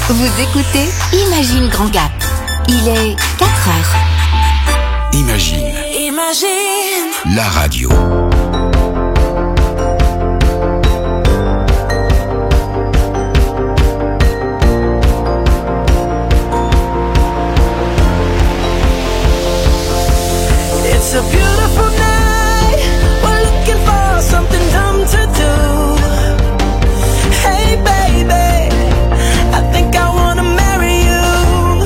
Vous écoutez Imagine Grand Gap. Il est 4 heures. Imagine. Imagine. La radio. It's a beautiful night. We're looking for something dumb to do. Hey baby, I think I wanna marry you.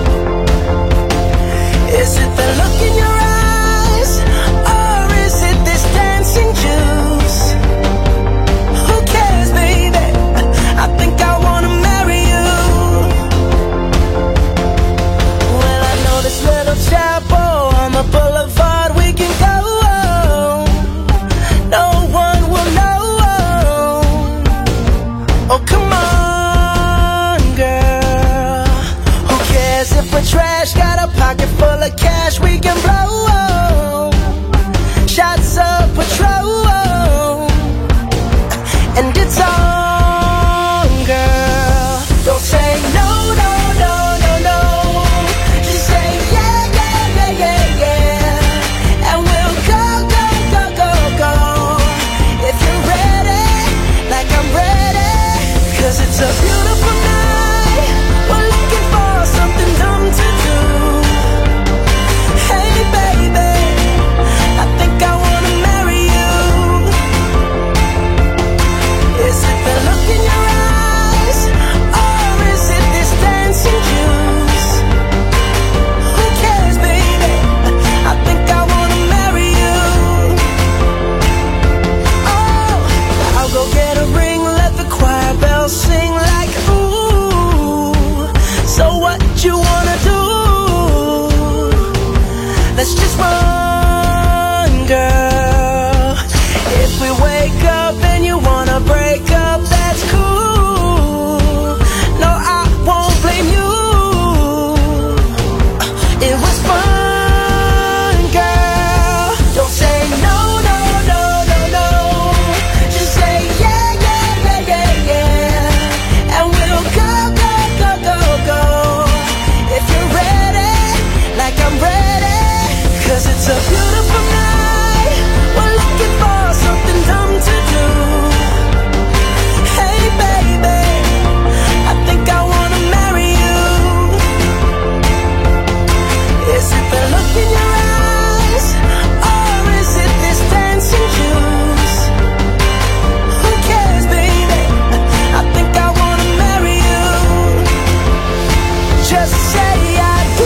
Is it the look in your eyes, or is it this dancing juice? Who cares, baby? I think I wanna marry you. Well, I know this little chapel on the boulevard we can go. No one will know. Oh, come on, girl. Who cares if we're trash? Got a pocket full of cash we can blow. Shots of Patrol, and it's on, girl. Don't say no, no, no, no, no. Just say yeah, yeah, yeah, yeah, yeah. And we'll go, go, go, go, go. If you're ready, like I'm ready. 'Cause it's a beautiful night. We're looking for something dumb to do. Hey baby, I think I wanna marry you. Is it the look in your eyes, or is it this dancing juice? Who cares, baby? I think I wanna marry you. Oh, I'll go get a ring, let the choir bells sing like ooh. So what you wanna do? Let's just run, girl. If we wake up and you wanna break up, that's cool. No, I won't blame you. It was fun, girl. Don't say no, no, no, no, no. Just say yeah, yeah, yeah, yeah, yeah. And we'll go, go, go, go, go. If you're ready, like I'm ready. 'Cause it's a beautiful night. We're looking for something dumb to do. Hey baby, I think I wanna marry you. Is it the look in your eyes, or is it this dancing juice? Who cares, baby? I think I wanna marry you. Just say I do.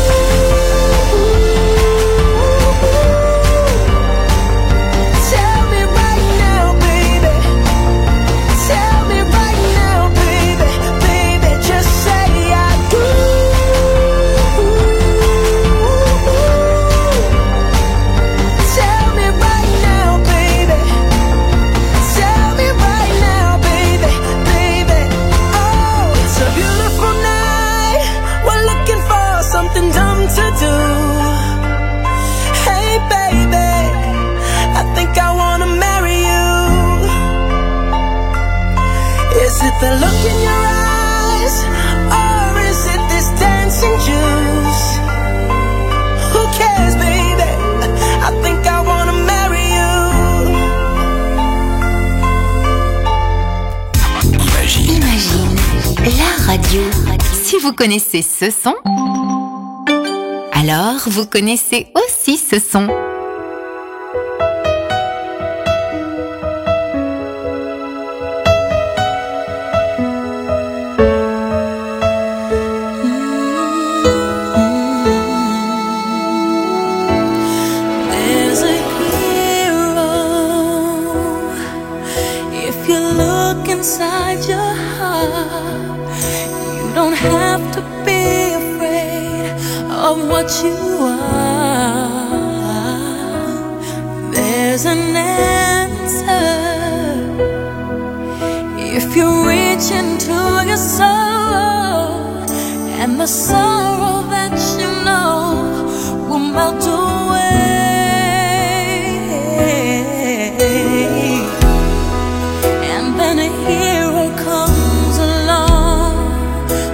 Tell me right now, baby. Tell me right now, baby. Baby, just say I do. Tell me right now, baby. Tell me right now, baby. Baby, oh, it's a beautiful night. We're looking for something dumb to do. Hey baby, I think I wanna marry you. Is it the look in your eyes, or is it this dancing juice? Who cares, baby? I think I wanna marry you. Imagine, la radio. Si vous connaissez ce son, alors vous connaissez aussi ce son. There's a hero. If you look inside your heart, you don't have to be afraid of what you are. There's an answer if you reach into your soul, and the sorrow that you know will melt away. And then a hero comes along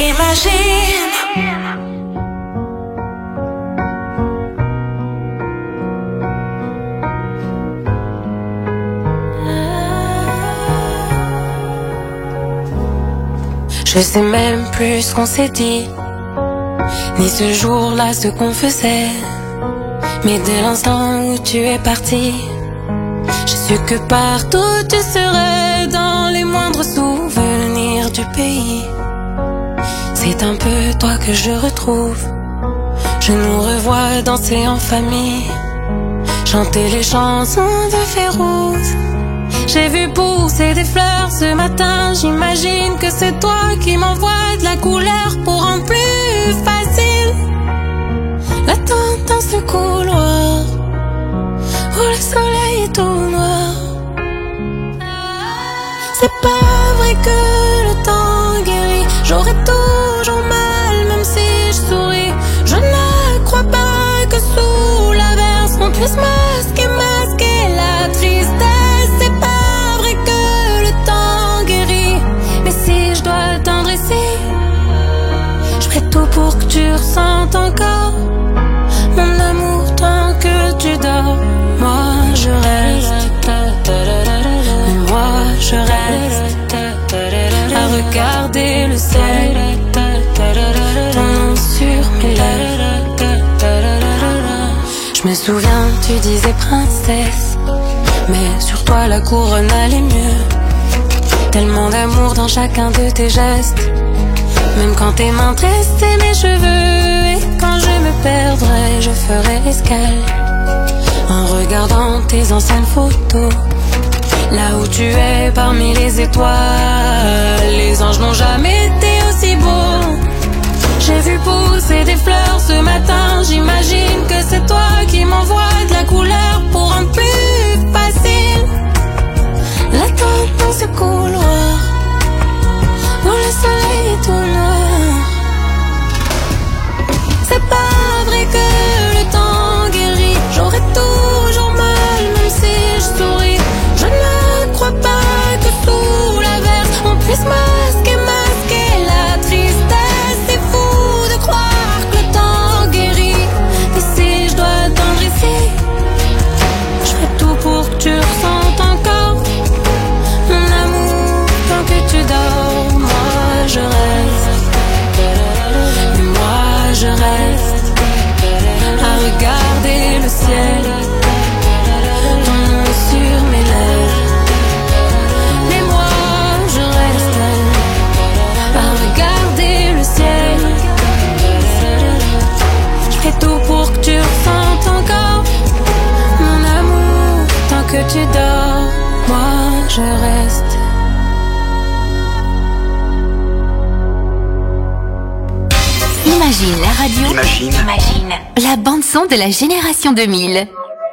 Imagine. Je sais même plus ce qu'on s'est dit, ni ce jour-là ce qu'on faisait. Mais dès l'instant où tu es parti, j'ai su que partout tu serais, dans les moindres souvenirs du pays. C'est un peu toi que je retrouve. Je nous revois danser en famille, chanter les chansons de Férouz. J'ai vu pousser des fleurs ce matin, j'imagine que c'est toi qui m'envoies de la couleur pour rendre plus facile l'attente dans ce couloir où le soleil est tout noir. C'est pas vrai que le temps guérit, j'aurai toujours mal même si je souris. Je ne crois pas que sous l'averse on puisse masquer la tristesse. C'est pas vrai que le temps guérit, mais si je dois attendre ici, je ferai tout pour que tu ressentes encore mon amour tant que tu dors. Moi je reste, moi je reste à regarder le ciel, ton nom sur mes lèvres. Je me souviens, tu disais princesse, mais sur toi la couronne allait mieux. Tellement d'amour dans chacun de tes gestes, même quand tes mains tressaient mes cheveux. Et quand je me perdrai, je ferai escale en regardant tes anciennes photos. Là où tu es parmi les étoiles, les anges n'ont jamais été aussi beaux. J'ai vu pousser des fleurs ce matin, j'imagine que c'est toi qui m'envoies de la couleur pour rendre plus facile l'attente dans ce couloir où le soleil est tout noir. C'est pas vrai que le temps guérit, j'aurai toujours mal même si je souris. Je ne crois pas que sous l'averse on puisse masquer la tristesse. C'est fou de croire que le temps guérit, mais si je dois attendre ici, je ferai tout pour que tu ressentes encore mon amour tant que tu dors. Moi je reste, moi je reste à regarder le ciel, ton nom sur mes lèvres. Mais moi je reste à regarder le ciel. Je ferai tout pour que tu ressentes encore mon amour tant que tu dors. Moi je reste. Imagine la radio. Imagine la bande son de la génération 2000.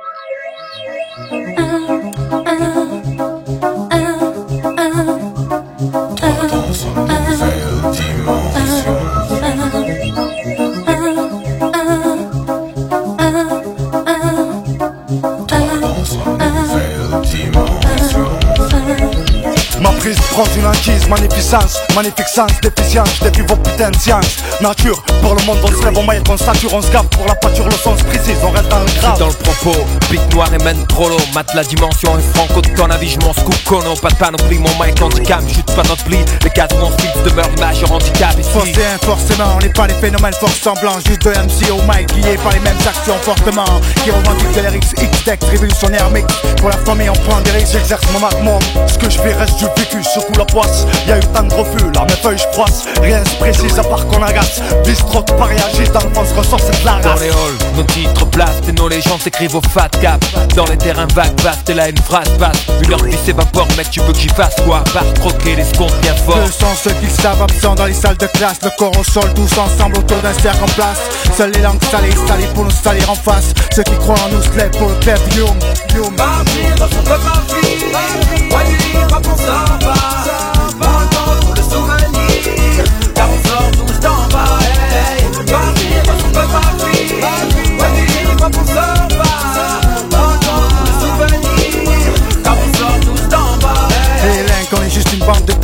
Ma prise prend une inquise, magnificence, magnificence, déficience, je défie vos putains de sciences. Nature, pour le monde on se lève, on maille, on sature, on se gaffe, pour la pâture le sens précise, on reste dans le grave. Dans le propos, pic noir et mène trop l'eau, mate la dimension et franco de ton avis, je m'en scoop cono, pas de panoplie, mon mic handicap, chute pas notre pli, les cadres mon style demeure majeur handicap ici. Forcément, on n'est pas les phénomènes fort semblants, juste de MC au mic, liés par les mêmes actions fortement, qui revendiquent de l'RX, X-Tex, révolutionnaire mix, pour la famille on prend des risques, j'exerce mon maximum, ce que je fais reste du vécu, secoue la poisse, y'a eu tant de refus, là mes feuilles je froisse, rien se précise à part qu'on agace, bistrot, pas réagir, dans le fond se ressort cette la race. Dans les halls, nos titres blastent et nos légendes s'écrivent au fat cap. Dans les terrains vagues, vastes, et là une phrase passe. Une heure qui s'évapore, mec, tu veux que j'y fasse quoi? Par croquer les secondes bien fort. Deux sont ceux qui savent absents dans les salles de classe, le corps au sol, tous ensemble autour d'un cercle en place. Seules les langues salées, salées pour nous salir en face. Ceux qui croient en nous se lèvent pour le clair du youm. Partir dans son peuple ma fille, voyez, pas pour s'en va. On entend pour le souvenir, car on sort tous d'en bas. Partir dans son peuple ma fille, voyez, pas pour s'en va. On entend pour le souvenir, car on sort tous d'en bas. Et les links, on est juste une bande de dingues sur des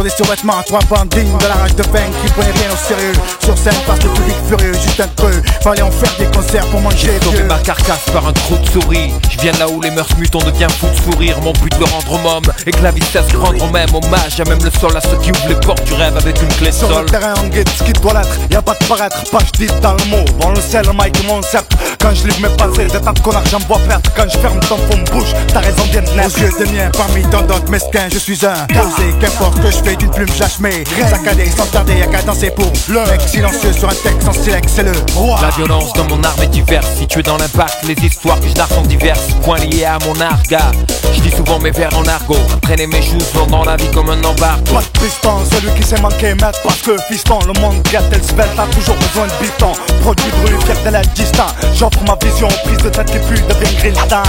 les survêtements, 3 bandes dignes de la rage de veine qui prenaient rien au sérieux. Sur scène face le public furieux, juste un creux. Fallait en faire des concerts pour manger J'ai sauvé ma carcasse par un trou de souris. Je viens là où les mœurs mutent, on devient fou de sourire. Mon but de rendre homme et que la vie cesse de rendre même hommage à même le sol, à ceux qui ouvrent les portes du rêve avec une clé de sol. Sur le terrain en guide, ce qui doit l'être, y'a pas de paraître, pas je dis dans le mot. Bon le sel, le mic et mon sceptre. Quand je livre mes passés, des tas de connards j'en vois perdre. Quand je ferme ton fond de bouche, t'as raison bien de naître. Aux yeux des miens, parmi tant d'autres mesquins, je suis un posé. Qu'importe que je fais d'une plume, j'achemé. Saccadé, sans tarder, y'a qu'à danser pour le mec silencieux sur un texte en silex, c'est le roi. La violence dans mon arme est diverse. Situé dans l'impact, les histoires que je narre sont diverses. Points liés à mon arga. Je dis souvent mes vers en argot. Entraîner mes joues dans la vie comme un embargo. Pas de piston, celui qui s'est manqué maître. Parce que fiston, le monde gâte et le svelte a toujours besoin de biton. Produit de rue, fier de l'aide distant. J'offre ma vision, prise de tête qui pue, devient grillant.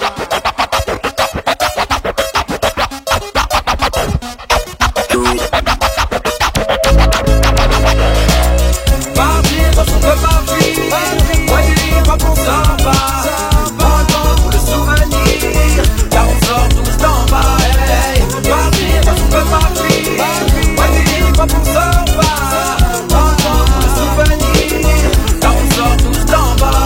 Partir dans son peu parti. Voyez pas qu'on s'en va. Pendant tout le souvenir. Car on sort tous d'en bas. Partir dans son peu parti. Voyez pas qu'on s'en va. Pendant tout le souvenir. Car on sort tous d'en bas.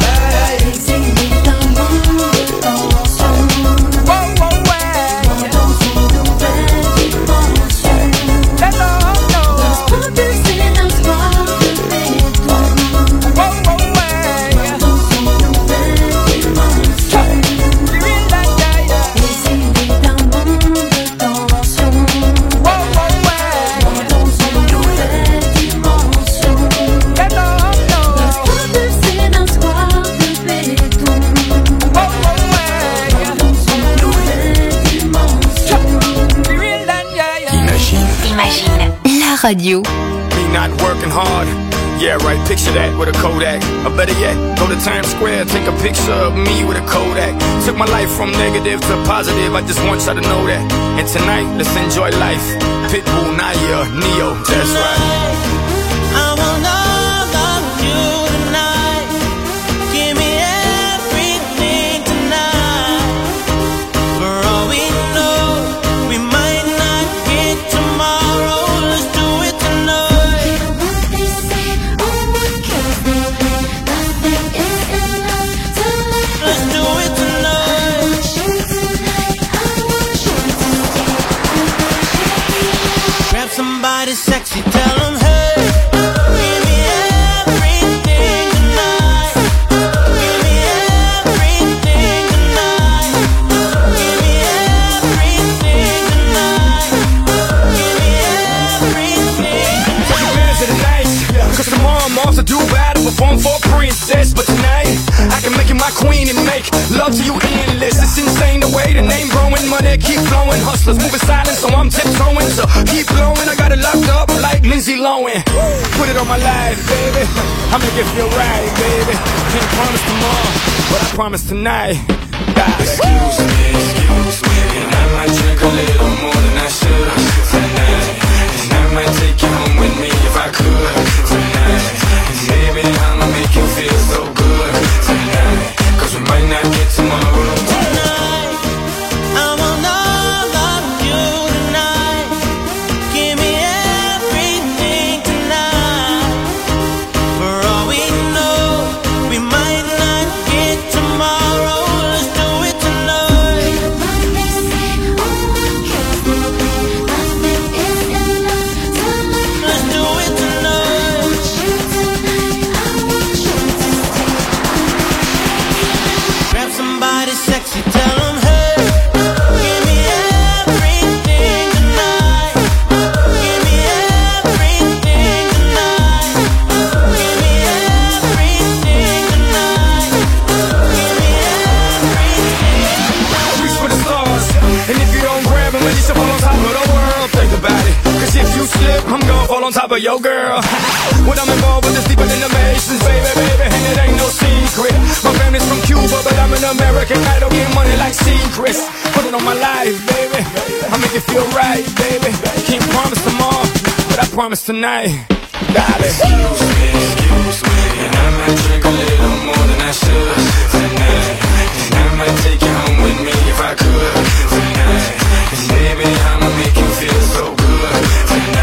Radio. Me not working hard. Yeah, right, picture that with a Kodak. Or better yet, go to Times Square, take a picture of me with a Kodak. Took my life from negative to positive, I just want y'all to know that. And tonight, let's enjoy life. Pitbull, Naya, Neo, that's right. I want all of you tonight. Give me everything tonight. For all we know, we might not get tomorrow. Let's do it tonight. Let's do it tonight. Grab somebody sexy, tell them hey. Perform for a princess, but tonight I can make you my queen and make love to you endless. It's insane the way the name growing, money keep flowing. Hustlers moving silent, so I'm tiptoeing. So keep blowing, I got it locked up like Lindsay Lohan. Put it on my life, baby. I make it feel right, baby. Can't promise tomorrow, but I promise tonight. Excuse me, and I might drink a little more than I should tonight. And I might take you home with me if I could tonight. Baby, I'ma make you feel so good tonight. Cause we might not get tomorrow. Tonight, I want all of you tonight. Give me everything tonight. For all we know, we might not get tomorrow. Let's do it tonight. Let's do it tonight. Grab somebody sexy, tell them hey. Give me everything tonight. Give me everything tonight. Give me everything tonight. Give me everything. Reach for the stars, and if you don't grab them, at least you fall on top of the world. Think about it, cause if you slip, I'm gonna fall on top of your girl. When I'm involved with this deeper than the Masons, baby, and it ain't no secret. My family's from Cuba, but I'm an American idol, getting money like secrets. Put it on my life, baby, I make it feel right, baby. Can't promise tomorrow, but I promise tonight. Excuse me, and I might drink a little more than I should tonight. And I might take you home with me if I could tonight. And baby, I'ma make you feel so good tonight.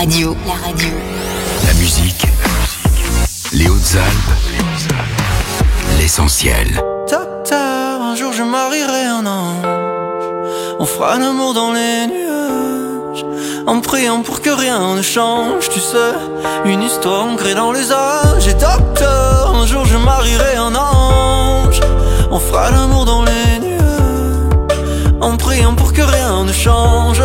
radio. La musique, les Hautes-Alpes, l'essentiel. Docteur, un jour je marierai un ange. On fera l'amour dans les nuages, en priant pour que rien ne change. Tu sais, une histoire ancrée dans les âges. Et docteur, un jour je marierai un ange. On fera l'amour dans les nuages, en priant pour que rien ne change.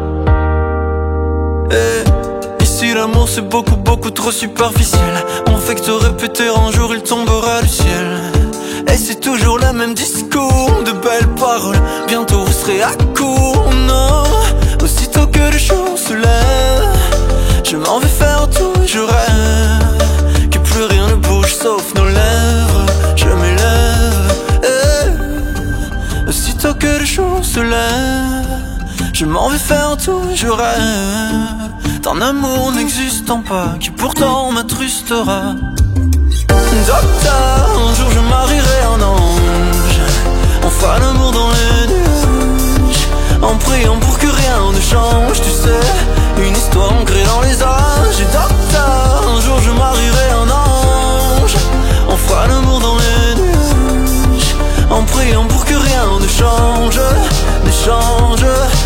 Et ici l'amour c'est beaucoup trop superficiel. On fait que te répéter, un jour il tombera du ciel. Et c'est toujours le même discours, de belles paroles, bientôt vous serez à court. Non, aussitôt que le jour se lève, je m'en vais faire tout et je rêve que plus rien ne bouge sauf nos lèvres. Je m'élève, aussitôt que le jour se lève, je m'en vais faire tout et je rêve d'un amour n'existant pas, qui pourtant m'attrustera. Docteur, un jour je marierai un ange. On fera l'amour dans les nuages, en priant pour que rien ne change. Tu sais, une histoire ancrée dans les âges. Et docteur, un jour je marierai un ange. On fera l'amour dans les nuages, en priant pour que rien ne change, ne change.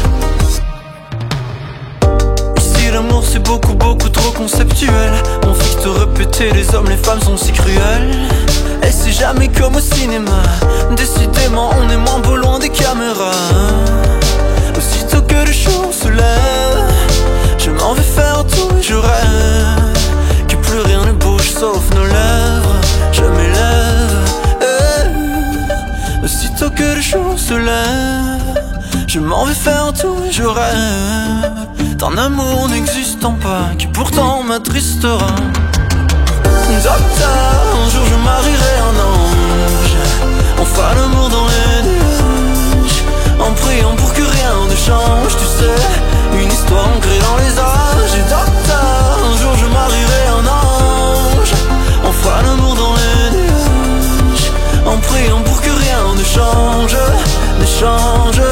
L'amour c'est beaucoup trop conceptuel. On fait que te répéter, les hommes, les femmes sont si cruels. Et c'est jamais comme au cinéma, décidément on est moins beau loin des caméras. Aussitôt que le jour se lève, je m'en vais faire tout et je rêve que plus rien ne bouge sauf nos lèvres. Je m'élève, aussitôt que le jour se lève, je m'en vais faire tout et je rêve d'un amour n'existant pas, qui pourtant m'attristera. Docteur, un jour je marierai un ange. On fera l'amour dans les nuages, en priant pour que rien ne change. Tu sais, une histoire ancrée dans les âges. Et docteur, un jour je marierai un ange. On fera l'amour dans les nuages, en priant pour que rien ne change, ne change.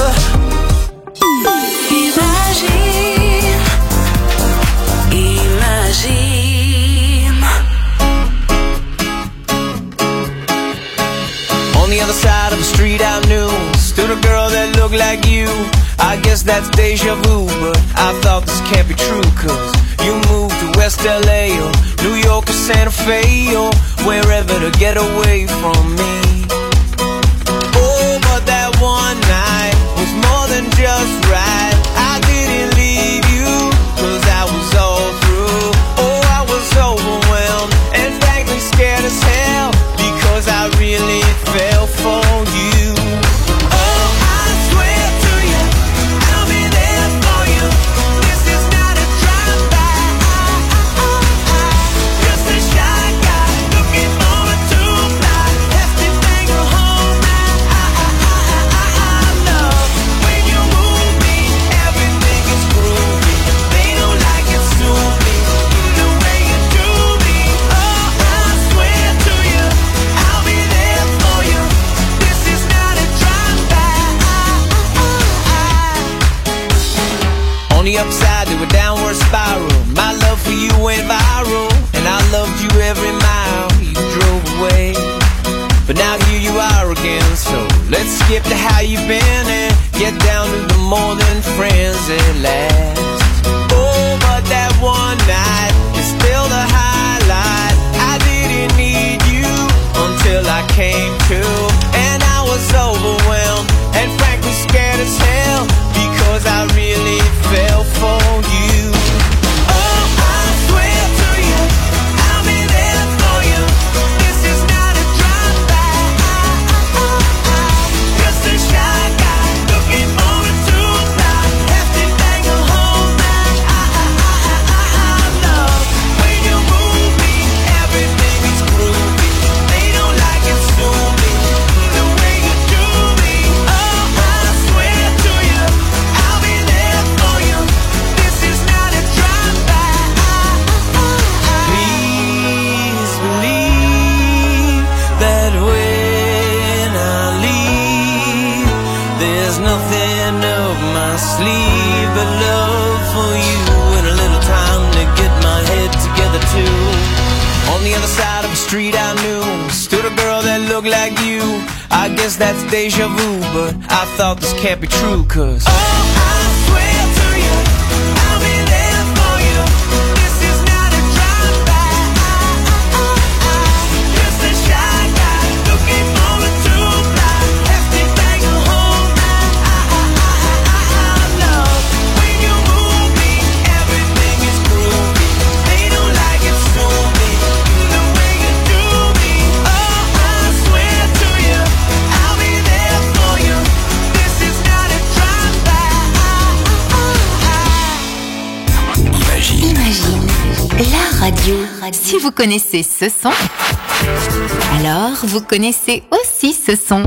On the other side of the street I knew stood a girl that looked like you. I guess that's deja vu, but I thought this can't be true. Cause you moved to West LA or New York or Santa Fe or wherever to get away from me. Oh, but that one night was more than just right. I didn't leave you cause I was all through. Oh, I was overwhelmed and frankly scared as hell, because I really fell for you. Oh, I swear to you, I'll be there for you. This is not a drive-by. Just a shy guy looking forward to fly. Have to bang a whole night. I love when you move me. Everything is groovy. They don't like it, sue me. The way you do me. Oh, I swear to you, I'll be there for you. This is not a drive-by. On the upside, they were downward spiral. My love for you went viral, and I loved you every mile you drove away. But now here you are again, so let's skip to how you've been and get down to the more than friends at last. Oh, but that one night is still the highlight. I didn't need you until I came to, and I was overwhelmed and frankly scared as hell, because I really fell for you. Oh, I swear to you, I'll be there for you. This is not a drive-by. Just a shy guy looking forward to fly. Have to bang a I guess that's deja vu, but I thought this can't be true, cause la radio. Si vous connaissez ce son, alors vous connaissez aussi ce son.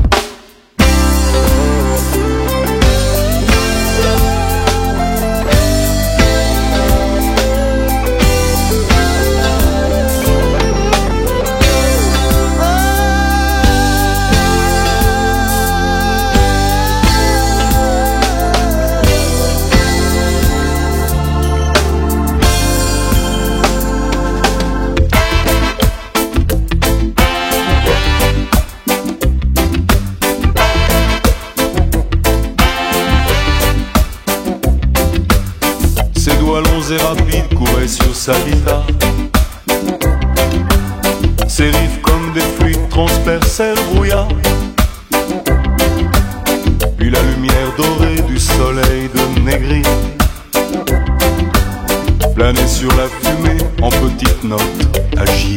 Et rapide courait sur sa guitare. Ses riffs comme des fluides transperçaient le brouillard. Puis la lumière dorée du soleil de Négri planait sur la fumée en petites notes agiles.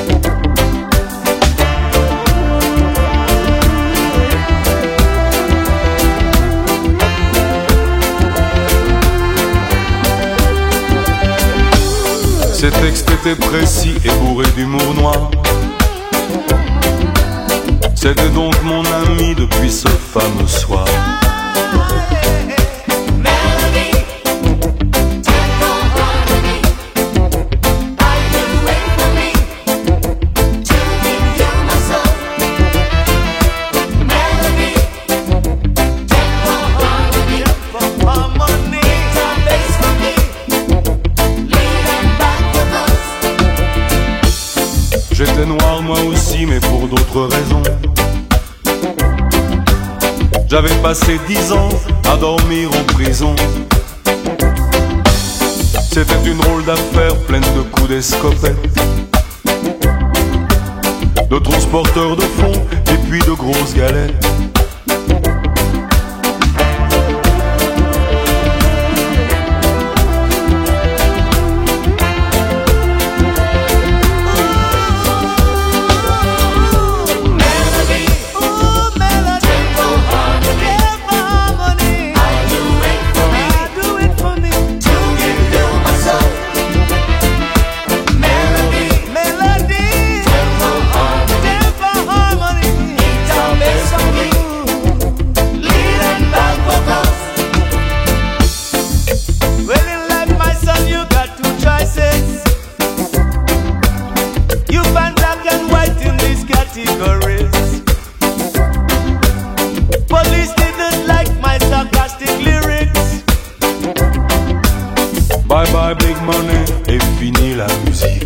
Ses textes étaient précis et bourrés d'humour noir. C'était donc mon ami depuis ce fameux soir. J'étais noir moi aussi, mais pour d'autres raisons. J'avais passé 10 ans à dormir en prison. C'était une drôle d'affaire pleine de coups d'escopette, de transporteurs de fonds et puis de grosses galettes. Bye bye big money et fini la musique.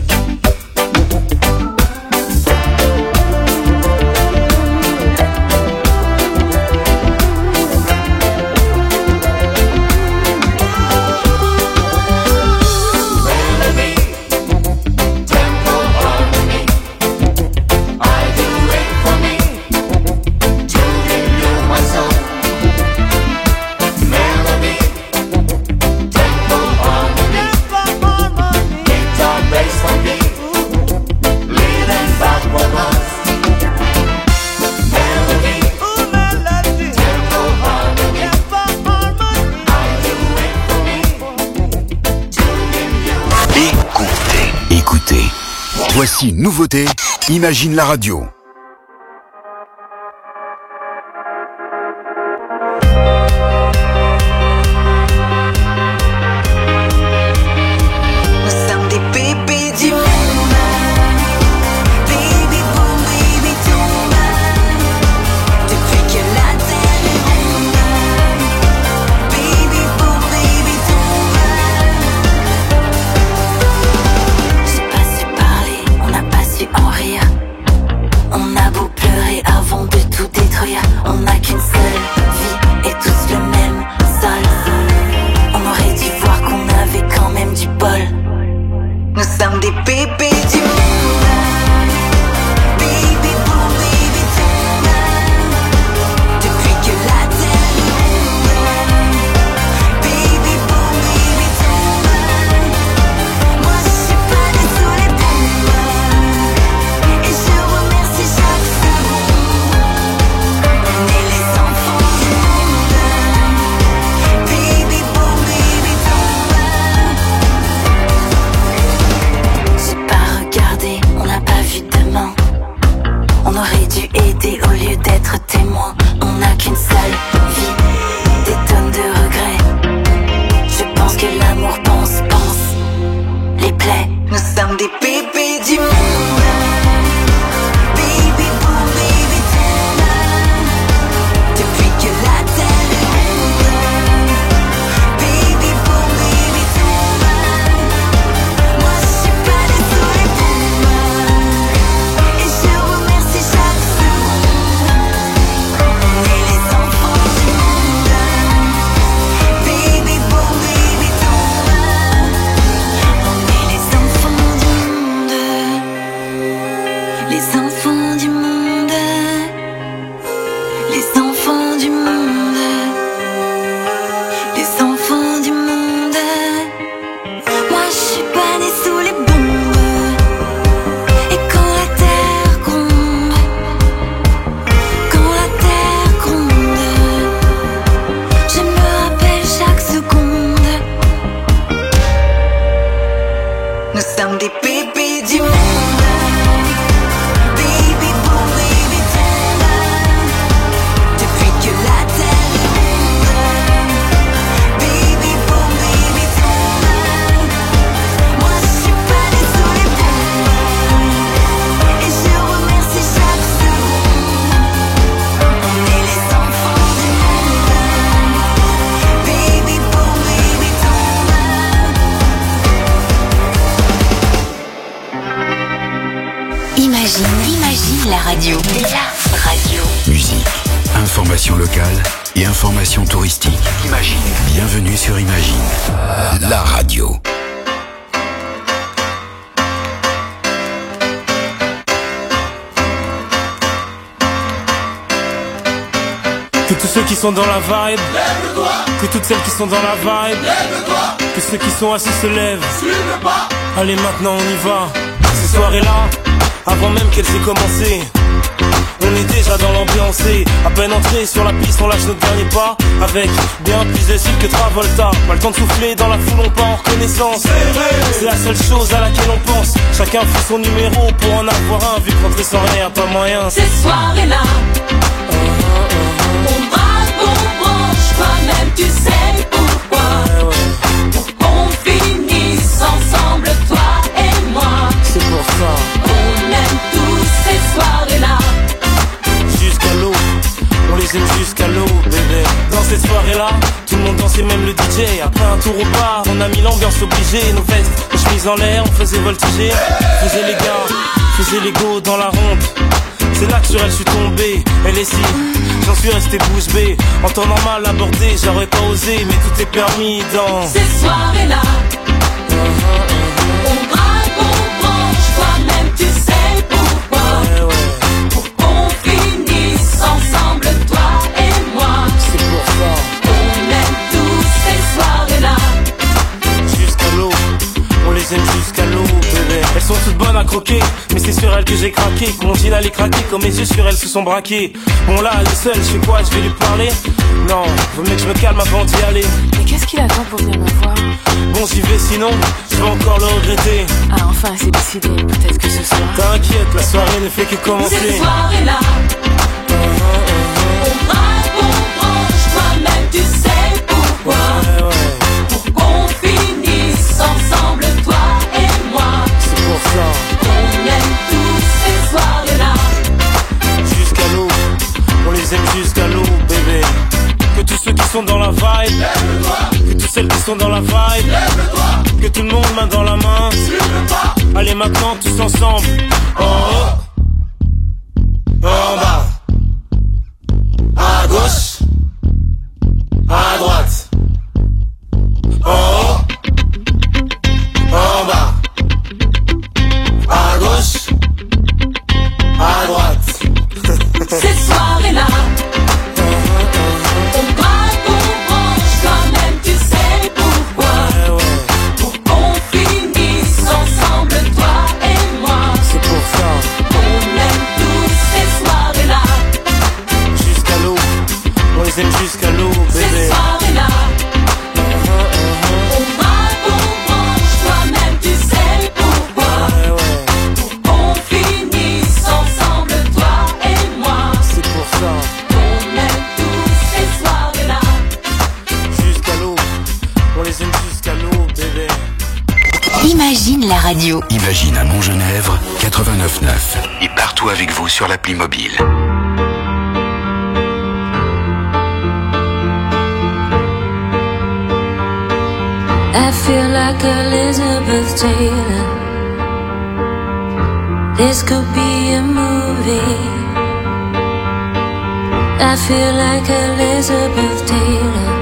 Voici une nouveauté, Imagine la radio. On sommes des bébés du monde. Baby boom, baby boom. Depuis que la terre est ronde. Baby boom, baby boom. Moi je suis pas sous les bombes. Et je remercie chaque seconde. On est les enfants du monde. Baby boom, baby boom. On est les enfants du monde. Les enfants du monde. Les enfants du monde. Les enfants du monde. Moi je suis pas née sous les bombes. Et quand la terre gronde, quand la terre gronde, je me rappelle chaque seconde. Nous sommes des bébés du monde. Baby boom, baby boom. Depuis que la terre est ronde. Baby boom, baby boom. Moi je suis pas née sous les bombes. Et je remercie chaque seconde. On est les enfants du monde. Baby boom, baby boom. Imagine la radio. La radio. Musique, information locale et information touristique. Imagine. Bienvenue sur Imagine, la radio. Que tous ceux qui sont dans la vibe, lève-toi. Que toutes celles qui sont dans la vibe, lève-toi. Que ceux qui sont assis se lèvent, suive le pas. Allez maintenant on y va. Ces soirées-là, avant même qu'elles aient commencé, on est déjà dans l'ambiance. À peine entré sur la piste, on lâche notre dernier pas. Avec bien plus de style que Travolta. Pas le temps de souffler, dans la foule on part en reconnaissance. C'est la seule chose à laquelle on pense. Chacun fait son numéro pour en avoir un. Vu que rentrer sans rien, pas moyen. Ces soirées-là, on braque, on branche, toi-même tu sais pourquoi. Pour qu'on finisse ensemble, toi et moi. C'est pour ça. On aime tous ces soirées-là. Jusqu'à l'eau, on les aime jusqu'à l'eau, bébé. Dans cette soirée-là, tout le monde dansait, même le DJ. Après un tour au bar, on a mis l'ambiance obligée. Nos vestes, nos chemises en l'air, on faisait voltiger. Faisait les gars, faisait les go dans la ronde. C'est là que sur elle je suis tombé. Elle est si, j'en suis resté bouche bée. En temps normal abordé, j'aurais pas osé. Mais tout est permis dans ces soirées-là. On braque, on branche, toi-même tu sais pourquoi. Pour qu'on finisse ensemble, toi et moi. C'est pour ça. On aime tous ces soirées-là. Jusqu'à l'eau, on les aime jusqu'à l'eau, bébé. Elles sont toutes bonnes à croquer, mais c'est sur elles que j'ai craqué. Que mon jean allait craquer, quand mes yeux sur elles se sont braqués. Bon là, elle est seule, je fais quoi, je vais lui parler? Non, vaut mieux que je me calme avant d'y aller. Mais qu'est-ce qu'il attend pour venir me voir? Bon, j'y vais, sinon, je vais encore le regretter. Ah enfin, c'est décidé, peut-être que ce soir. T'inquiète, la soirée ne fait que commencer. Ces soirées-là, on braque, on branche, toi-même tu sais pourquoi. Pour qu'on finisse ensemble, toi et moi. C'est pour ça. On aime tous ces soirées-là. Jusqu'à l'eau, on les aime jusqu'à l'eau, bébé. Que tous ceux qui sont dans la vibe, lève-toi. Que toutes celles qui sont dans la vibe, lève-toi. Que tout le monde main dans la main, suive le pas. Allez maintenant tous ensemble. En haut, en bas, à gauche, à droite. En haut, en bas, à gauche, à droite. Ces soirées-là, on braque, on branche, toi-même tu sais pourquoi. Pour qu'on finisse ensemble, toi et moi. C'est pour ça. On aime tous ces soirées-là. Imagine la radio. Imagine à Montgenèvre, 89.9. Et partout avec vous sur l'appli mobile. I feel like Elizabeth Taylor. This could be a movie. I feel like Elizabeth Taylor.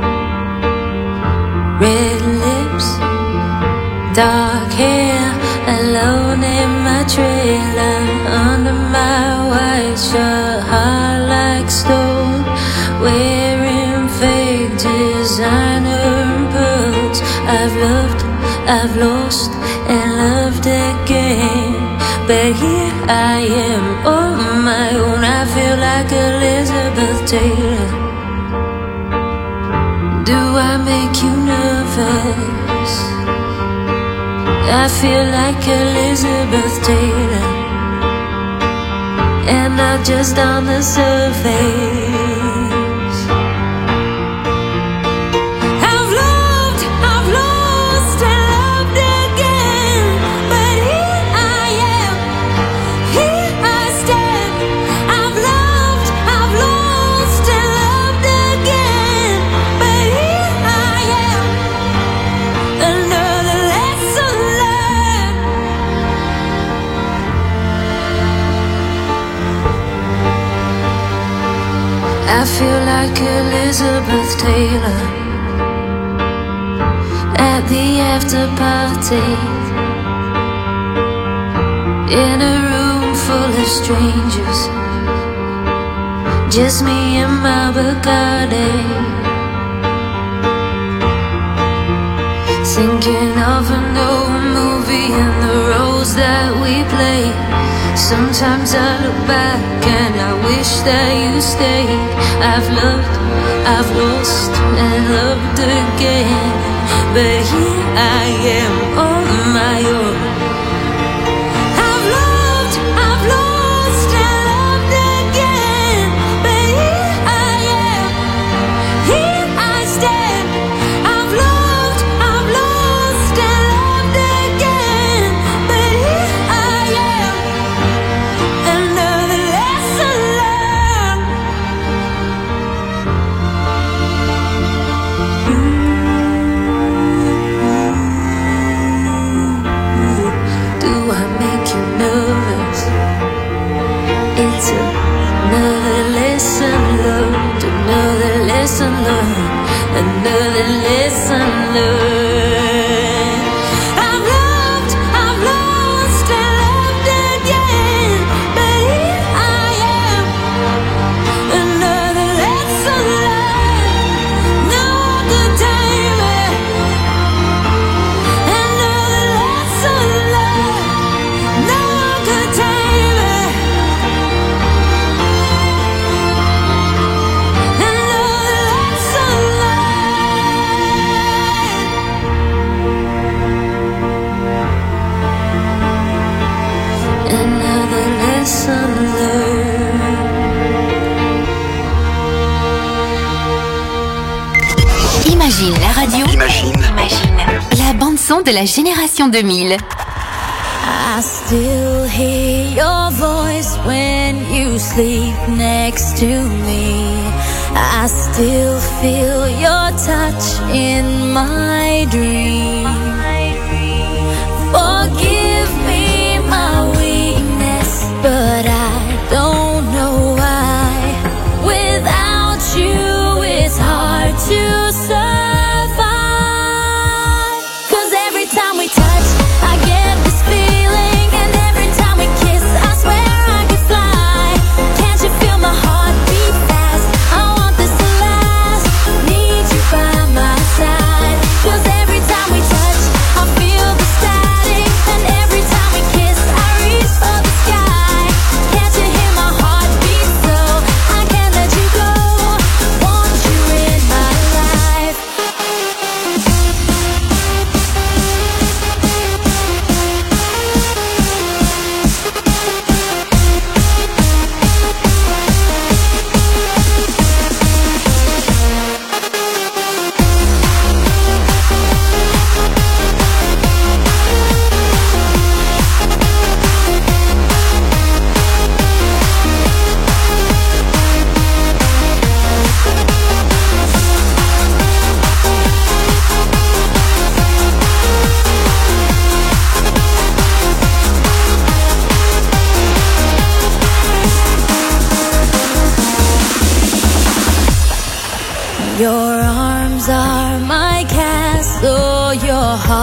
Red lips, dark hair, alone in my trailer, under my white shirt, hard like stone, wearing fake designer pearls. I've loved, I've lost, and loved again, but here I am on my own. I feel like Elizabeth Taylor. Do I make you nervous? I feel like Elizabeth Taylor, and not just on the surface. I've loved, I've lost, and loved again, but here I am, here I stand. I've loved, I've lost, and loved again, but here I am, another lesson learned. I feel like Elizabeth Taylor at the after party, in a room full of strangers, just me and my Bacardi, thinking of an old movie and the roles that we played. Sometimes I look back and I wish that you stayed. I've loved, I've lost, and loved again, but here I am on my own. I've loved, I've lost, and loved again, but here I am, here I stand. I've loved, I've lost, and loved again, but here I am, another lesson learned. Do I make you nervous? It's another lesson learned, another lesson learned, another lesson learned. I've loved, I've lost, and loved again, but here I am, another lesson learned. No good time, another lesson learned. No good time, another lesson learned. Another lesson learned. Imagine la radio. Imagine la bande-son de la génération 2000. I still hear your voice when you sleep next to me. I still feel your touch in my dream. Forgive me my weakness, but I don't know why. Without you, it's hard to survive. 'Cause every time we touch, I get this feeling, and every time we kiss, I swear I could fly. Can't you feel my heart beat fast? I want this to last. Need you by my side. 'Cause every time we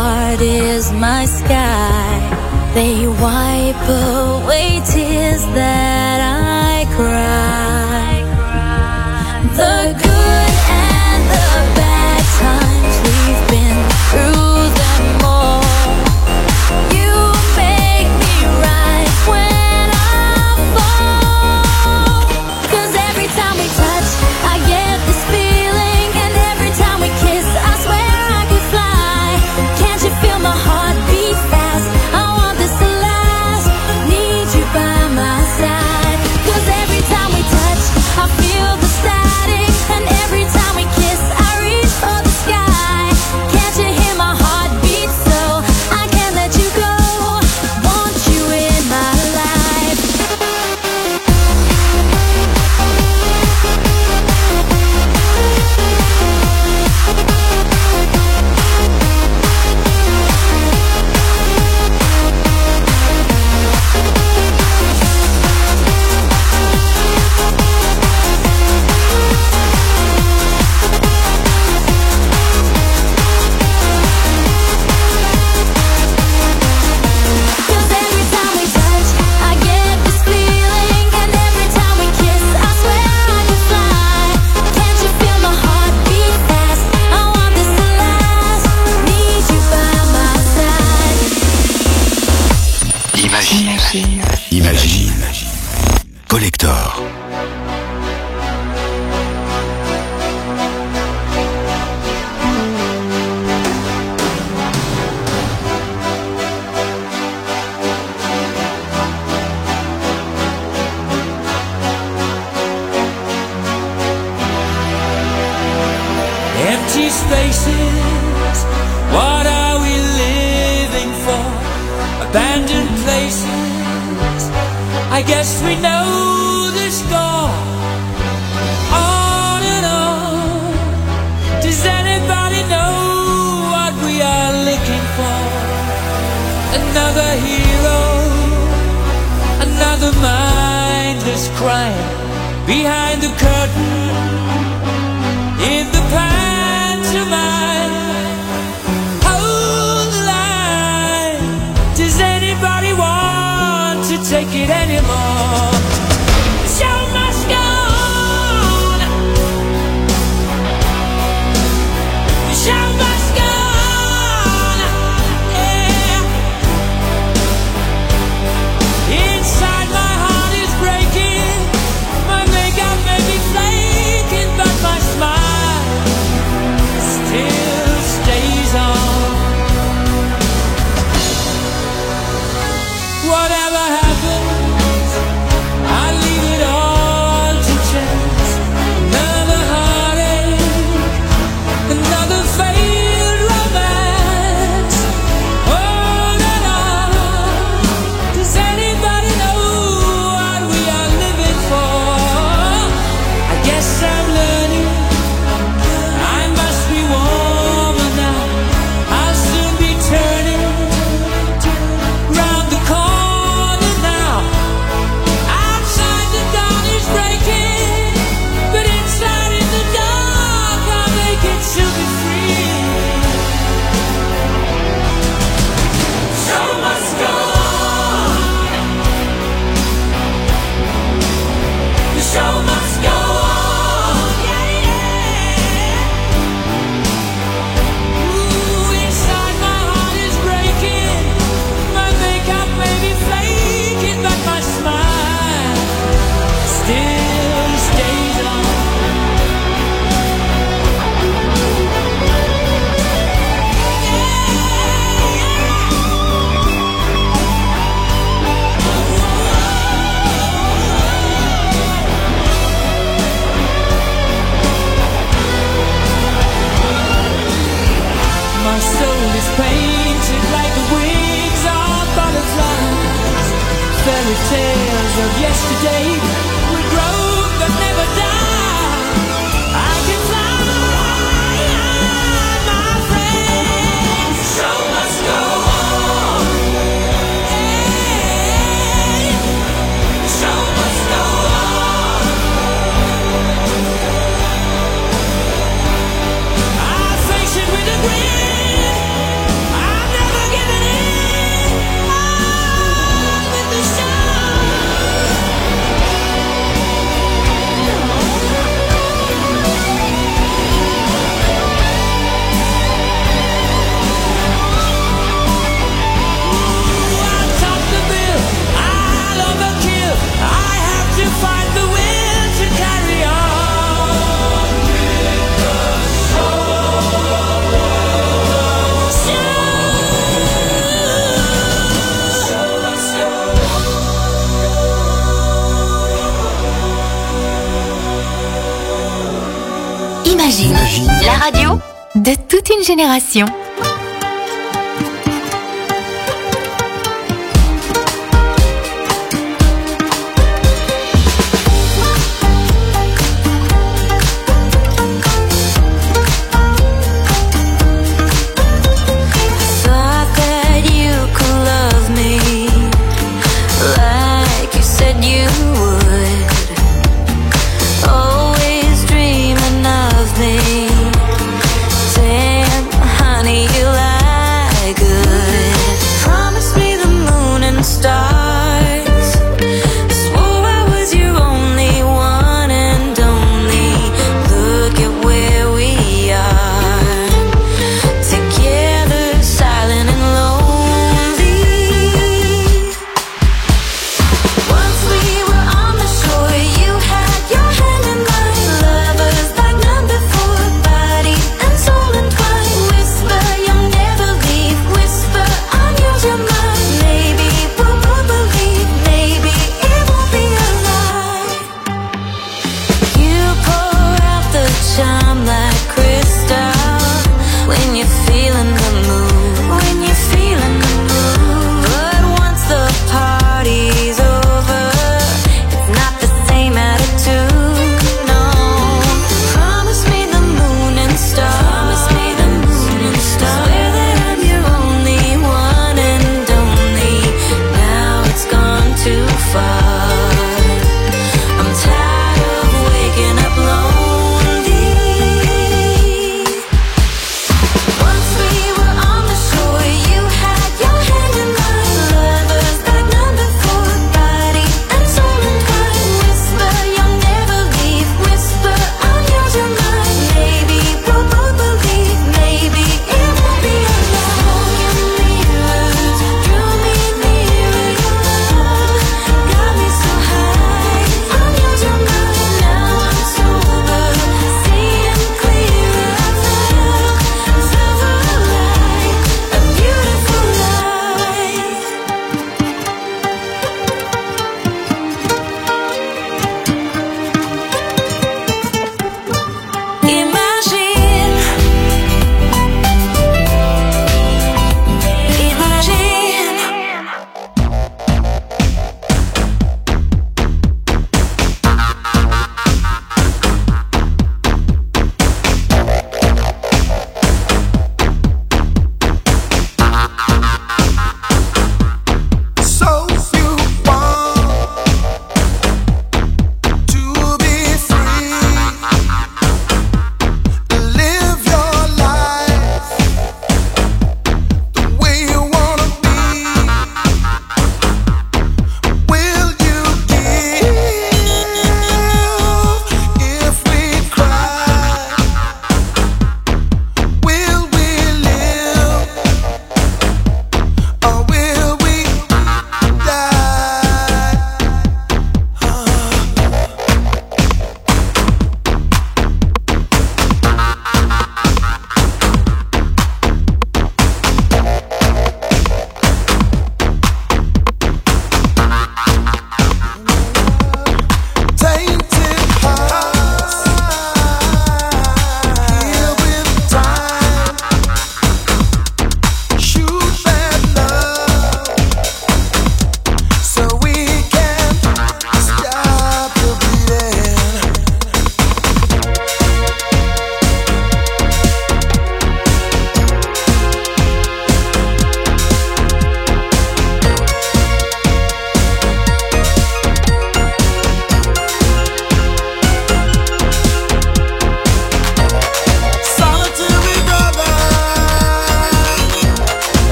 heart is my sky. They wipe away tears that I cry. The good and the bad times, we've been through them all. You make me rise when I fall. 'Cause every time we touch, I get this feeling. And every time we kiss, I swear I could fly. Can't you feel my heart beat fast? I want this to last. Need you by my side. 'Cause every time we touch, I feel the static. And every time we kiss, I reach for the sky. Can't you hear my heart beat so I can't let you go? Want you in my life. Imagine. Collector. Empty spaces, what are we living for? Abandoned places, I guess we know the score. On and on, does anybody know what we are looking for? Another hero, another mindless crime behind the curtain. In the pantomime, hold the line. Does anybody want to take it anymore? The show must go on. The show must go on. Yeah. Inside my heart is breaking. My makeup may be flaking, but my smile still stays on. Whatever happens, I leave it all to chance. Another heartache, another failed romance. On and on. Does anybody know what we are living for? I guess I'm learning. I must be warmer now. I'll soon be turning round the corner now. Outside the dawn is breaking, but inside in the dark I'll make it to be free. Show must go on. The show must go on. Yeah, yeah. Ooh, inside my heart is breaking. My makeup may be flaking, but my smile still stays on. My soul is painted like the wings of butterflies. Fairy tales of yesterday will grow but never die. I can fly, my friend. The show must go on. Hey, the show must go on. I face it with a grin. I La radio de toute une génération. Always dreaming of me. Damn, honey,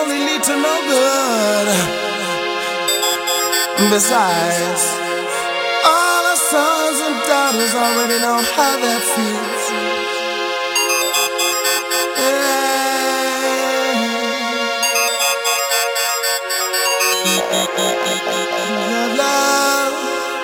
only lead to no good. Besides, all our sons and daughters already know how that feels. Love.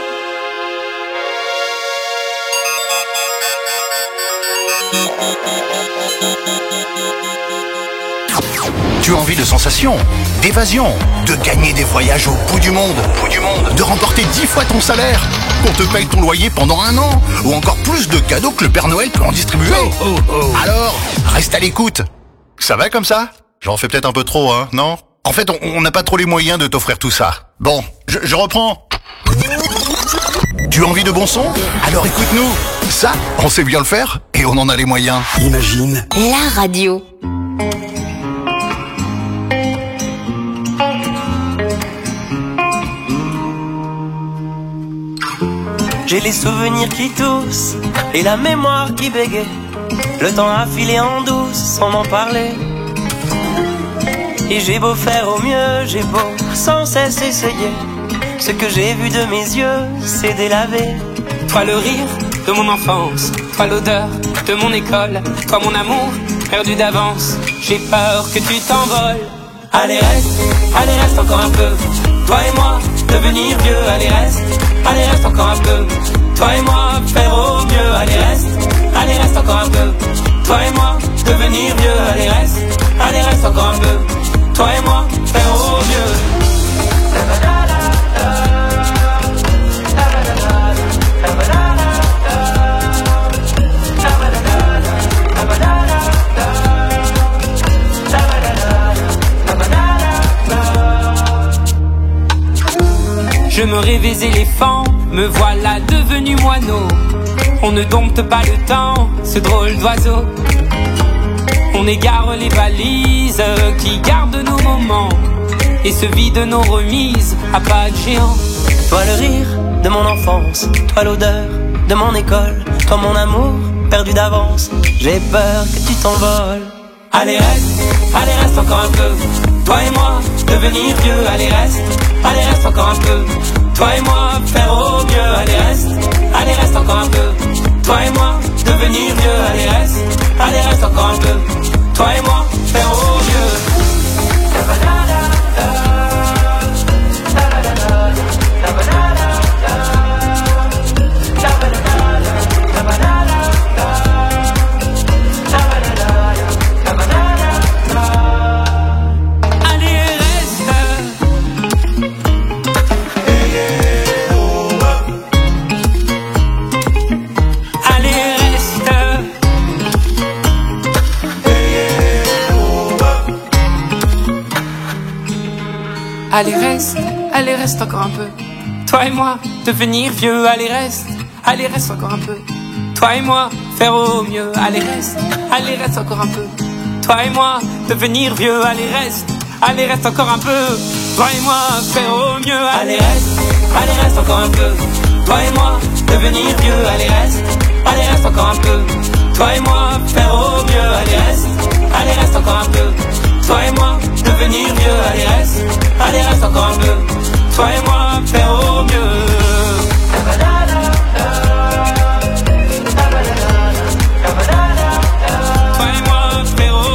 Tu as envie de sensations, d'évasion, de gagner des voyages au bout du monde, de remporter 10 fois ton salaire, qu'on te paye ton loyer pendant 1 an, ou encore plus de cadeaux que le Père Noël peut en distribuer. Alors, reste à l'écoute. Ça va comme ça? J'en fais peut-être un peu trop, hein, non? En fait, on n'a pas trop les moyens de t'offrir tout ça. Bon, je reprends. Tu as envie de bon son? Alors écoute-nous. Ça, on sait bien le faire et on en a les moyens. Imagine. La radio. J'ai les souvenirs qui toussent et la mémoire qui bégaye. Le temps a filé en douce sans m'en parler. Et j'ai beau faire au mieux, j'ai beau sans cesse essayer. Ce que j'ai vu de mes yeux, c'est délavé. Toi le rire de mon enfance, toi l'odeur de mon école, toi mon amour perdu d'avance. J'ai peur que tu t'envoles. Allez reste encore un peu. Toi et moi, devenir vieux. Allez reste encore un peu. Toi et moi, faire au mieux. Allez reste encore un peu. Toi et moi, devenir vieux. Allez reste encore un peu. Toi et moi, faire au mieux. Je me rêvais éléphant, me voilà devenu moineau. On ne dompte pas le temps, ce drôle d'oiseau. On égare les balises qui gardent nos moments et se vide nos remises à pas de géant. Toi le rire de mon enfance, toi l'odeur de mon école, toi mon amour perdu d'avance. J'ai peur que tu t'envoles. Allez reste encore un peu. Toi et moi, devenir vieux. Allez reste encore un peu. Toi et moi, faire au mieux. Allez reste encore un peu. Toi et moi, devenir vieux. Allez reste encore un peu. Toi et moi, faire au mieux. Allez reste encore un peu. Toi et moi, devenir vieux. Allez reste encore un peu. Toi et moi, faire au mieux. Allez reste encore un peu. Toi et moi, devenir vieux. Allez reste encore un peu. Toi et moi, faire au mieux. Allez reste encore un peu. Toi et moi, devenir vieux. Allez reste encore un peu. Toi et moi, faire au mieux. Allez reste encore un peu. Toi et moi, devenir vieux. Allez reste encore un peu. Toi et moi, faire au mieux. Toi et moi, faire au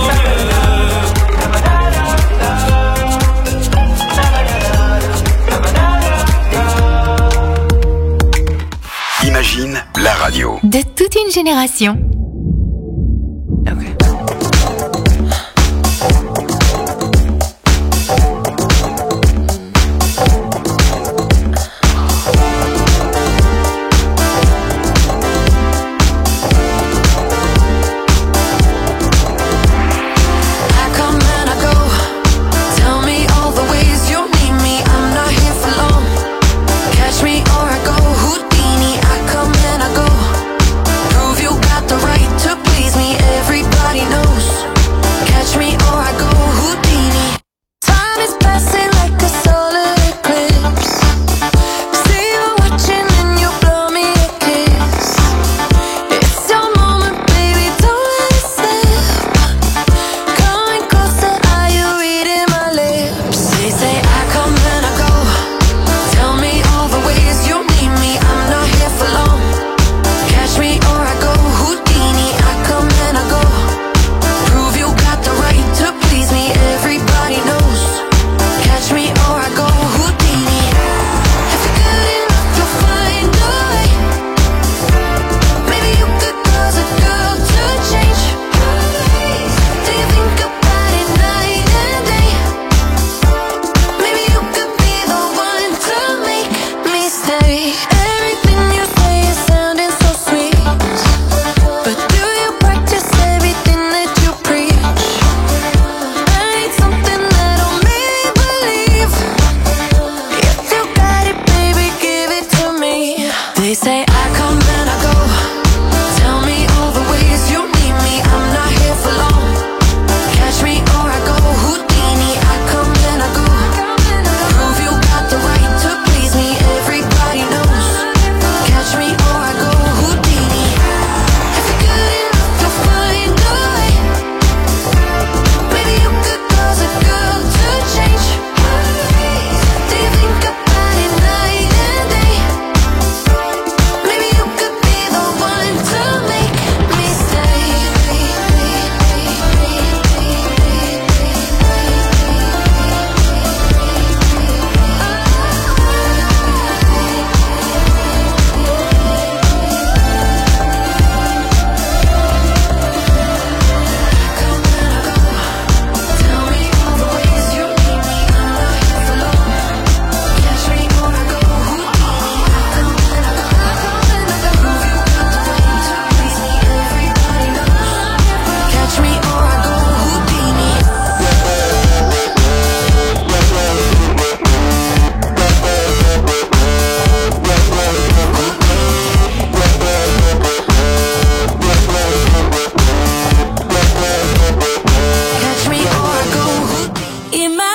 mieux. Imagine la radio. De toute une génération.